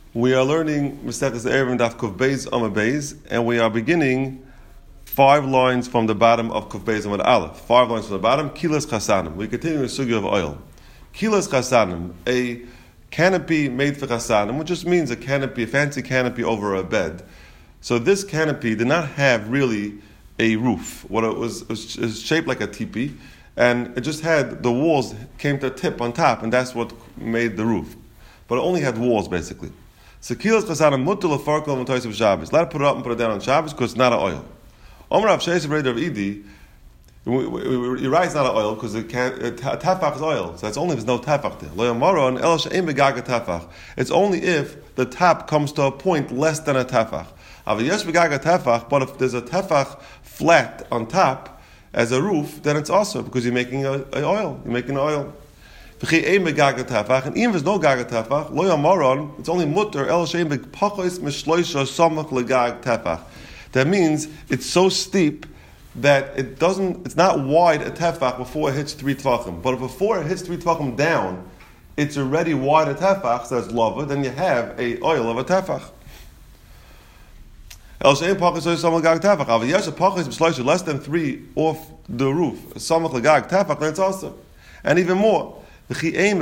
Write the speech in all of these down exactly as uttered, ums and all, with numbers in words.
We are learning Masechtas Eruvin Daf Kuf Beis Amud Beis, and we are beginning five lines from the bottom of Kuf Beis Amud Aleph. Five lines from the bottom. Kilas Chasanim. We continue the sugya of oil. Kilas Chasanim, a canopy made for Chasanim, which just means a canopy, a fancy canopy over a bed. So this canopy did not have really a roof. What it was, it was, it was shaped like a teepee, and it just had the walls came to a tip on top, and that's what made the roof. But it only had walls basically. So kilas chasanim mutter lefarko l'matoyis of Shabbos. Let it put it up and put it down on Shabbos because it's not an oil. Omer Rav Sheshes Breder of Idi, you're right, it's not an oil because it can't. It, tafach is oil, so that's only if there's no tafach there. Lo yamaron el she'ein begaga tafach. It's only if the top comes to a point less than a tafach. Aval yesh begaga tafach, but if there's a tafach flat on top as a roof, then it's also because you're making a, a oil. You're making an oil. And even if there's no gaga tefach, lo yamaron, it's only mutter el shein b'pachos mishloisha samach legag tefach. That means it's so steep that it doesn't, it's not wide a tefach before it hits three tvachim. But before it hits three tvachim down, it's already wide a tefach, so that's lava. Then you have a oil of a tefach. El shein pachos samach legag tefach. Aval yesh a pachos mishloisha less than three off the roof, samach legag tefach. Then it's awesome, and even more. And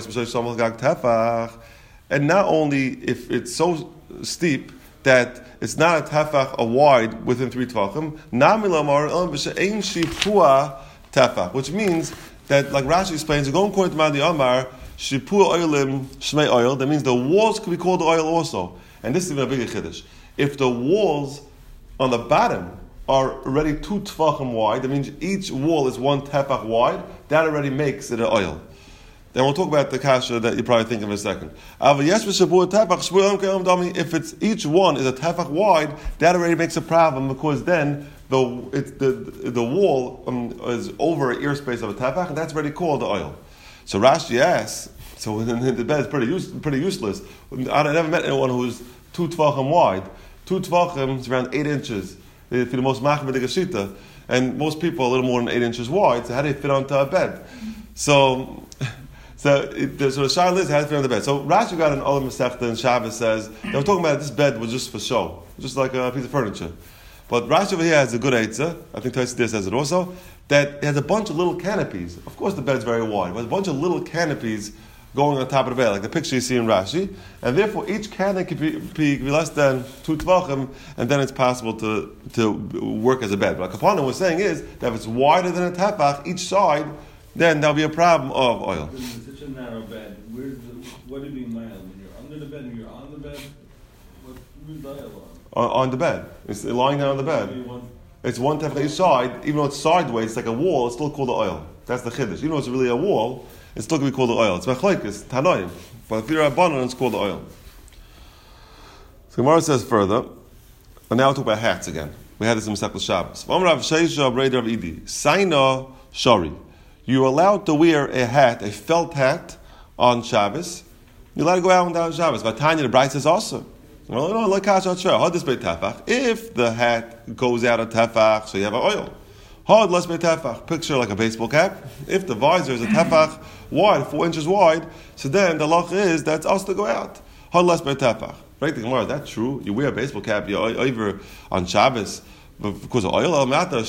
not only if it's so steep that it's not a tefach a wide within three tvachim, which means that, like Rashi explains, going according to Madi Amar, shipua oilim shmei oil, that means the walls could be called oil also. And this is even a bigger chiddush. If the walls on the bottom are already two tvachim wide, that means each wall is one tefach wide, that already makes it an oil. Then we'll talk about the kasha that you probably think of in a second. If it's each one is a tefach wide, that already makes a problem because then the it's the the wall um, is over an ear space of a tefach, and that's already called the oil. So Rashi asks, so the bed is pretty use, pretty useless. I never met anyone who's two tvachim wide. Two tvachim is around eight inches. If you're the most machmir the geshita, and most people are a little more than eight inches wide. So how do they fit onto a bed? So. So, it, so the shayla is how to fit on the bed. So Rashi got an Olam Masechta and Shabbos says they were talking about this bed was just for show, just like a piece of furniture. But Rashi over here has a good eitzah. I think Tosfos says it also that it has a bunch of little canopies. Of course, the bed's very wide, but a bunch of little canopies going on top of the bed, like the picture you see in Rashi. And therefore, each canopy could be, be less than two tvachim, and then it's possible to to work as a bed. But what Kapanim was saying is that if it's wider than a tefach each side, then there'll be a problem of oil. It's such a narrow bed. Where's the, what do you mean mild? When you're under the bed and you're on the bed, what, where's the oil on? on? On the bed. It's lying down on the bed. It's one tefach each side. Even though it's sideways, it's like a wall, it's still called the oil. That's the chiddush. Even though it's really a wall, it's still going to be called the oil. It's machlokes, tanoim. But if you're a banan, it's called the oil. So Gemara says further, and now we'll talk about hats again. We had this in Masechtas Shabbos. Rav Sheshes Breder of Idi. Saina shari. You're allowed to wear a hat, a felt hat, on Shabbos. You're allowed to go out and down on Shabbos. But Tanya, the Bright says also. Well, no, like tefach. If the hat goes out of tefach, so you have an oil. Hard less tefach. Picture like a baseball cap. If the visor is a tefach wide, four inches wide, so then the loch is that's also to go out. Hard less tefach. Right? The Gemara, is that true? You wear a baseball cap, you're over on Shabbos. Because of oil,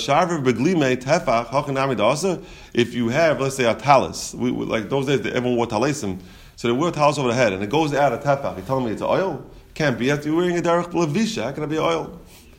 if you have, let's say, a talis, we, like those days, everyone wore talisim, so they wear a talis over the head, and it goes out of tefach. You're telling me it's oil? Can't be. After you're wearing a derech levisha, how can it be oil?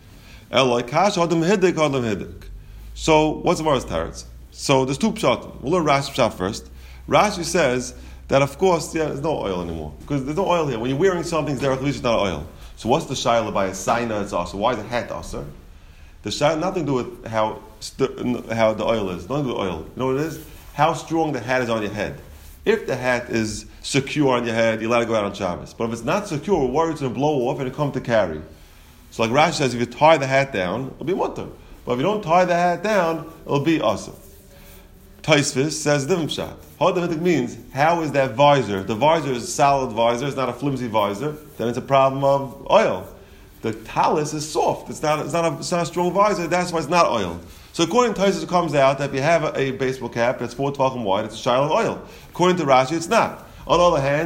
So, what's the Gemara's teretz? So, there's two pshatim. We'll learn Rashi pshat first. Rashi says that, of course, yeah, there's no oil anymore because there's no oil here. When you're wearing something, derech levisha is not oil. So, what's the shayla by a saina? It's also why is the hat also? The shayla nothing to do with how st- how the oil is. Nothing to do with oil. You know what it is? How strong the hat is on your head. If the hat is secure on your head, you're allowed to go out on Shabbos. But if it's not secure, we're worried it's going to blow off and it come to carry. So like Rashi says, if you tie the hat down, it'll be mutter. But if you don't tie the hat down, it'll be awesome. Tosfos says different pshat. Hadavidik means, how is that visor? The visor is a solid visor, it's not a flimsy visor. Then it's a problem of oil. The talis is soft. It's not, it's, not a, it's not a strong visor. That's why it's not oil. So according to Tosfos, it comes out that if you have a, a baseball cap that's four tvachim wide, it's a shayla of oil. According to Rashi, it's not. On the other hand,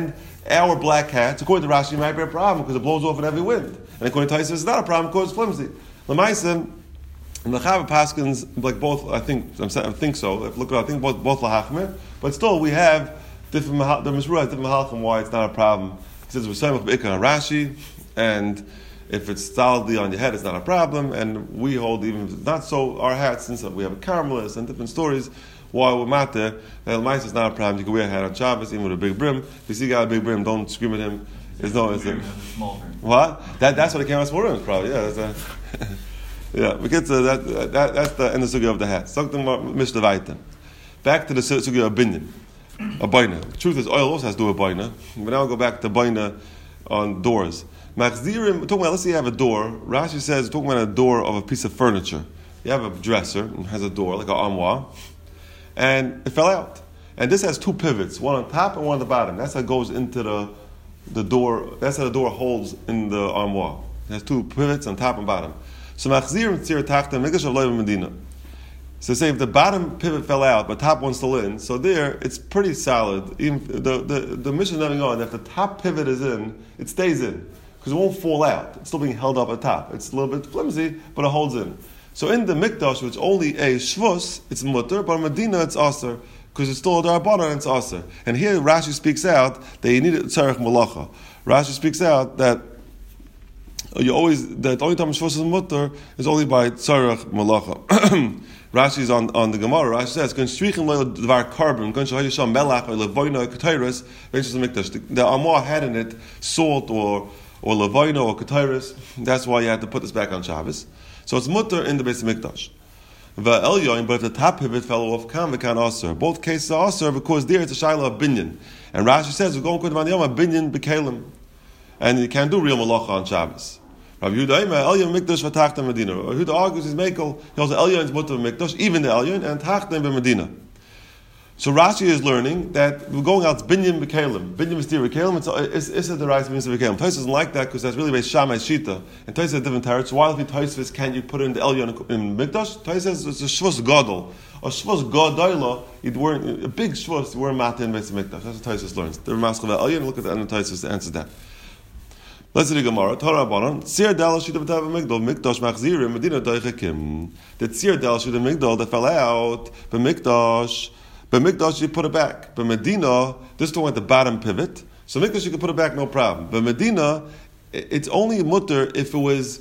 our black hats, according to Rashi, it might be a problem because it blows off in every wind. And according to Taisa, it's not a problem because it's flimsy. L'maisa, and the Chava Paskins, like both, I think, I'm, I think so. If look, I think both both lahachmir, but still we have different. The Mishra has different halachim why it's not a problem. He says we're saying with Rashi, and if it's solidly on your head, it's not a problem. And we hold even if it's not so our hats, since we have a caramelist and different stories. Why we're matter, that mice is not a problem. You can wear a hat on Shabbos, even with a big brim. If you see a guy with a big brim, don't scream at him. There's no, it's a, small brim. What? That, that's what it came out small rims, probably. Yeah, that's a, yeah. We get to that, that. That's the end of the sugya of the hat. Mishnah Vayta. Back to the sugya of binyan, a baina. The truth is, oil also has to do with baina. But now we'll go back to baina on doors. Machzirim. Talking about, let's say you have a door. Rashi says, talking about a door of a piece of furniture. You have a dresser and has a door like an armoire. And it fell out. And this has two pivots, one on top and one on the bottom. That's how it goes into the the door. That's how the door holds in the armoire. It has two pivots on top and bottom. So machzir tzir tachta mikdash aloy medina. So say if the bottom pivot fell out, but top one's still in, so there it's pretty solid. Even the the the mission is on. If the top pivot is in, it stays in because it won't fall out. It's still being held up at the top. It's a little bit flimsy, but it holds in. So in the mikdash, which only a shvus, it's mutter, but in Medina it's aser, because it's still a darabana and it's aser. And here Rashi speaks out that you need a tzarech malacha. Rashi speaks out that you always that the only time shvus is mutter is only by tzarech malacha. Rashi is on, on the Gemara. Rashi says, "Kan strichen lo dvar carbon, kan shahayim sham melach or levoino ketayres v'enshus mikdash." The amar had in it salt or or levoino or ketayres. That's why you had to put this back on Shabbos. So it's mutter in the Beis Mikdash. Va'elyoin, but if the top pivot fell off, kan v'kan aser. Both cases are aser because there it's a shaila of binyan. And Rashi says, we're going to put a binyan b'kelim. And you can't do real malacha on Shabbos. Rabbi Yehuda Eimer, Elyon Mikdash v'tachta Medina. Rabbi Yehuda argues his mekel, he holds the Elyon's mutter Mikdash, even the Elyon, and tachta b'Medina. So Rashi is learning that we're going out, it's binyan b'kelim. Binyan b'stir b'kelim, it's it's a derived binyan b'kelim. Tosfos doesn't like that because that's really based Shammai Shita. And Tosfos has different territories. So why if you Tosfos can you put it in the Elyon in Mikdash? Tosfos says it's a shvus gadol. A shvus gadol, you weren't a big shvus, you weren't matin in Beis Mikdash. That's what Tosfos learns. The Ramaskal Elyon, look at the end of Tosfos to answer that. Let's read the Gemara. Torah Rabbanon. Sir Dal Shita B'Tav Migdal Mikdash Machzirim Medina Doichekim. The Sir Dal Shita Migdal that fell out B'Mikdash. B'Mikdash you put it back. But Medina, this one at the bottom pivot. So Mikdash you can put it back, no problem. But Medina, it's only mutter if it was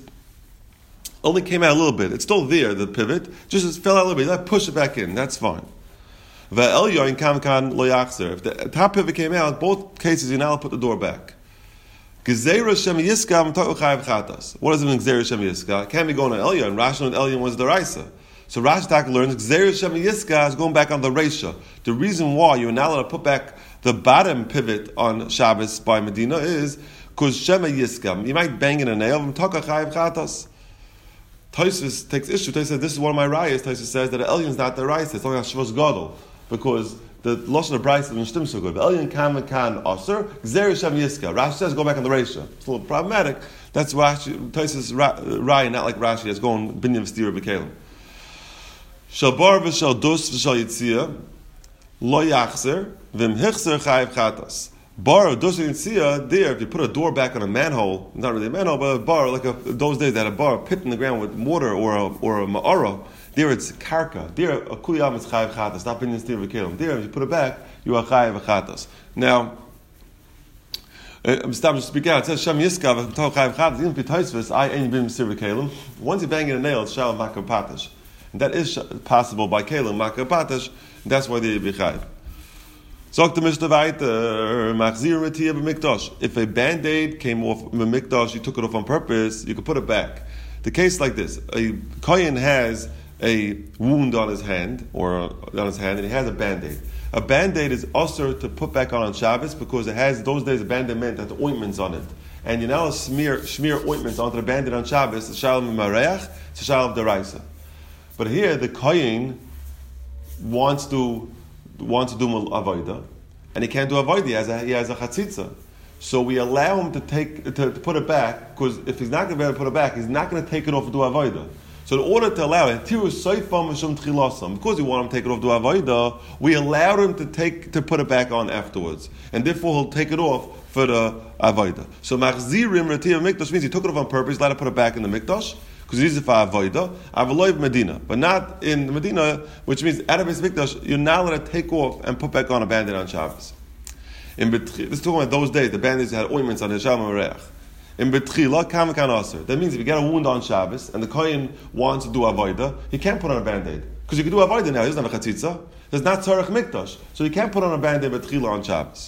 only came out a little bit. It's still there, the pivot. Just fell out a little bit. You have to push it back in. That's fine. Va'elyoin kam kan lo yachzer. If the top pivot came out, both cases you now put the door back. Gezeira Shem Yiska Chayav Chatas. What does it mean, Gezeira Shem Yiska? It can't be going on Elyon. Rashi and Elyon was the Raisa. So Rashi Tak learns Gezeira Shem Yiska is going back on the Reisha. The reason why you're not allowed to put back the bottom pivot on Shabbos by Medina is because Shem Yiska. You might bang in a nail. Chayav Chatas. Tosfos takes issue. Tosfos says, this is one of my rayas. Tosfos says that Elyon is not the Raisa. It's only Shvus Gadol. Because the Lashon of Bryce doesn't stim so good. But Elyon kam kan aser gzer shem yiska. Rashi says go back on the Reisha. It's a little problematic. That's Rashi. Tosfos Raya, not like Rashi. It's going binyan v'stira b'kelim. Shal bar v'shal dus v'shal yitzia lo yachzer v'im hichzer chayiv chatas. Bar dus yitzia there. If you put a door back on a manhole, not really a manhole, but a bar like a, those days they had a bar, a pit in the ground with water or a, or a ma'ara. There it's karka. There a kuliyam is chayiv chatas. Not binyan v'stira b'kelim. There if you put it back, you are chayiv chatas. Now. I'm stopping to speak out. It says Shem Yiska v'tol chayiv chatas. Even Tosfos I ain't been v'stira b'kelim. Once you bang in a nail, it's shalom makar patash. And that is possible by Kalim, Makar Patash, and that's why they be chayiv. Zok the Mishnah weiter, Machzir Matiyah b'Mikdash. If a band-aid came off b'Mikdash, you took it off on purpose, you could put it back. The case like this, a Kohen has a wound on his hand, or on his hand, and he has a band-aid. A band-aid is also to put back on on Shabbos, because it has, those days, a band-aid meant that the ointments on it. And you now smear, smear ointments onto the band-aid on Shabbos, the Shalom Mareach, it's the Shalom Deraisa. But here the kohen wants to wants to do avodah, and he can't do avodah. He has a, he has a chatzitza, so we allow him to take to, to put it back, because if he's not going to be able to put it back, he's not going to take it off and do avodah. So in order to allow it, because we want him to take it off to avodah, we allowed him to take to put it back on afterwards, and therefore he'll take it off for the avodah. So machzirim retia mikdash means he took it off on purpose, let it put it back in the mikdash because he uses it for avodah. Avaloiv Medina, but not in Medina, which means out of his mikdash you're not allowed to take off and put back on a band-aid on Shabbos. In this is talking about those days. The bandits had ointments on the Shalom Areach. In betchila kam kan aser. That means if you get a wound on Shabbos and the kohen wants to do avodah, he can't put on a band-aid because you can do avodah now. He doesn't have a chatzitza. There's not tzarech mikdash, so he can't put on a band-aid betchila on Shabbos.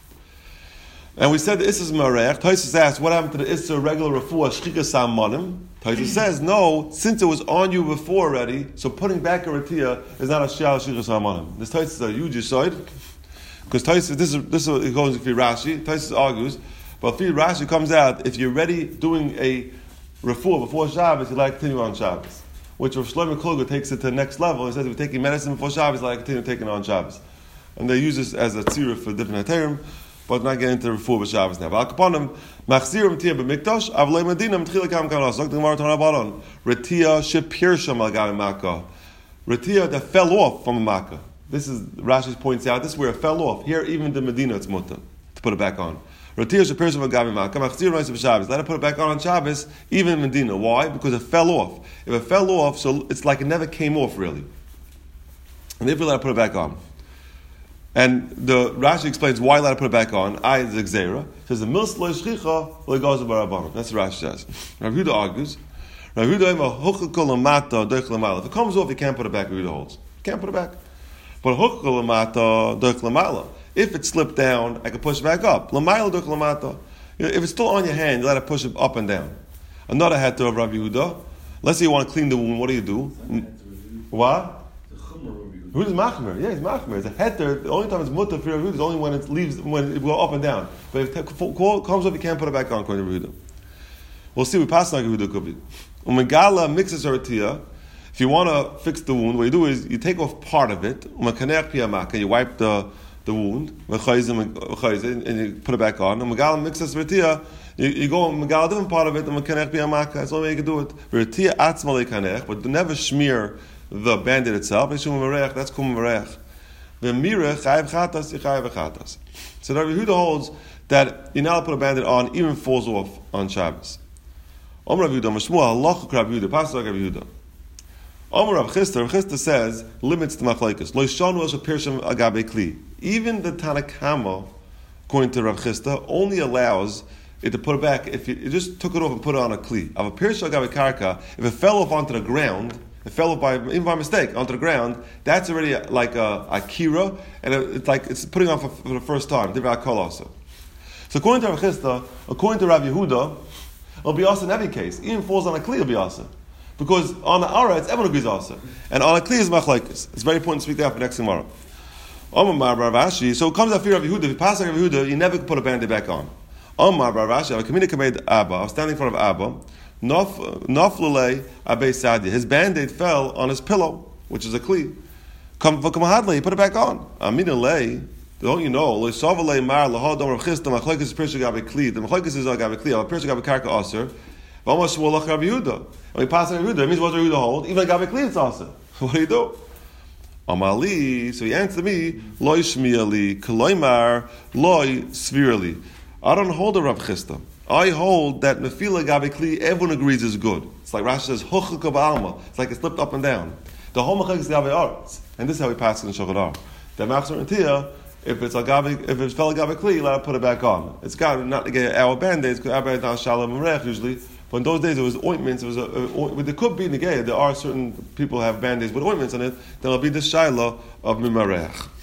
And we said the Issur Mareach. Taisus asked, what happened to the Issur regular refuah shchika sam manim? Taisus says, no, since it was on you before already, so putting back a retia is not a shal shchika sam manim. This Taisus is a huge side because Taisus this is this is it goes for Rashi. Taisus argues. But if Rashi comes out, if you're ready doing a refuah before Shabbos, you like to continue on Shabbos. Which Rav Shlomo Kluger takes it to the next level. He says if you're taking medicine before Shabbos, you like to continue taking it on Shabbos. And they use this as a tzira for different heterim, but not getting into refuah with Shabbos now. But upon them, machzirim tia b'mikdash, avlei medina m'tchila kam kam las. Look the Gemara Tanah Baron. Retia shepirsha malgavi makkah. Retia that fell off from a makkah. This is Rashi points out. This is where it fell off. Here, even the Medina, it's mutter to put it back on. Let it put it back on on Shabbos, even in Medina. Why? Because it fell off. If it fell off, so it's like it never came off really. And therefore let it put it back on. And the Rashi explains why let it put it back on. I is Xera. Says the milz lo shchicha lo gazu barabbanon. That's what Rashi says. Rav Yehuda argues. Rav Yehuda ima hukakol lamata doich lamala. If it comes off, you can't put it back. Rav Yehuda holds. You can't put it back. But hukakol lamata doich lamala. If it slipped down, I can push it back up. L'mayla duk l'mata. If it's still on your hand, you let it push it up and down. Another heter of Rav Yehuda. Let's say you want to clean the wound. What do you do? What? Who's machmer? Yeah, he's machmer. It's a heter. The only time it's mutter for Rav Yehuda is only when it leaves, when it goes up and down. But if it comes up, you can't put it back on. According to Rav Yehuda, we'll see. We pass like Rav Yehuda could be. Umegala mixes her. If you want to fix the wound, what you do is you take off part of it. Umekanech piyamaka. You wipe the the wound, and you put it back on. And Megal mixes retia, you go and Megal a different part of it, and Mekanech biyamaka. That's the only way you can do it. Retia atzma lekanech, but never smear the bandit itself. That's kum merech. V'mirech chayav chatas, yichayav chatas. So Rav Yehuda holds that you're not allowed to put a bandit on, even falls off on Shabbos. Om Rav Yehuda, Mashmuah, halacha Rav Yehuda, pasuk Rav Yehuda. Omer Rav Chisda, Rav Chisda says, limits to machlokes. Lo shanu el shepirshim agabe kli. Even the Tanakama, according to Rav Chisda, only allows it to put it back if you, you just took it off and put it on a kli. Av a pirshim agabe karka, if it fell off onto the ground, it fell off by even by mistake onto the ground, that's already like a, a kira, and it's like it's putting on for, for the first time. Divrei kol also. So according to Rav Chisda, according to Rav Yehuda, it'll be also in every case. Even falls on a kli, it'll be also. Because on the Ara, it's everyone agrees also. And on a Kli is machlokes. It's very important to speak that for next tomorrow. Omar Bar Rashi, so it comes out fear of Yehuda. If you pass like Yehuda, you never can put a band-aid back on. Omar Bar Rashi, I have a communicated Abba. I was standing in front of Abba. Noflulei Abe Sadia. His band-aid fell on his pillow, which is a Kli. Come for Kamahadle, he put it back on. Amina lay. Don't you know? Lo Savalei Mar Lahadom Rav Chisda Machlokes is Pirsha Gabe Kli. The Machlokes is Gabe Kli. A Pirsha Gabe Karka Aser. Almost Shmuelach Rav Yehuda. And we pass on Rav Yehuda. That means what does Rav Yehuda hold? Even Gabe Kli it's also. What do you do? Amali. So he answered me, Loi Shmiali, Koloimar, Loi Svirali. I don't hold a Rav Chisda. I hold that Mefila Gabe Kli, everyone agrees is good. It's like Rashi says, Hochel Kabalma. It's like it slipped up and down. The whole Machak is Gabe Aretz. And this is how we pass it in Shulchan Aruch. The Machzor and Tia, if it's a Gabe, if it's fell Gabe Kli, let it put it back on. It's got not to get our band-aids, because our band-aids on Shalom and Rech usually. But in those days, it was ointments. It was a, a, there could be negay. There are certain people who have band-aids with ointments on it. There will be the shaila of mimarech.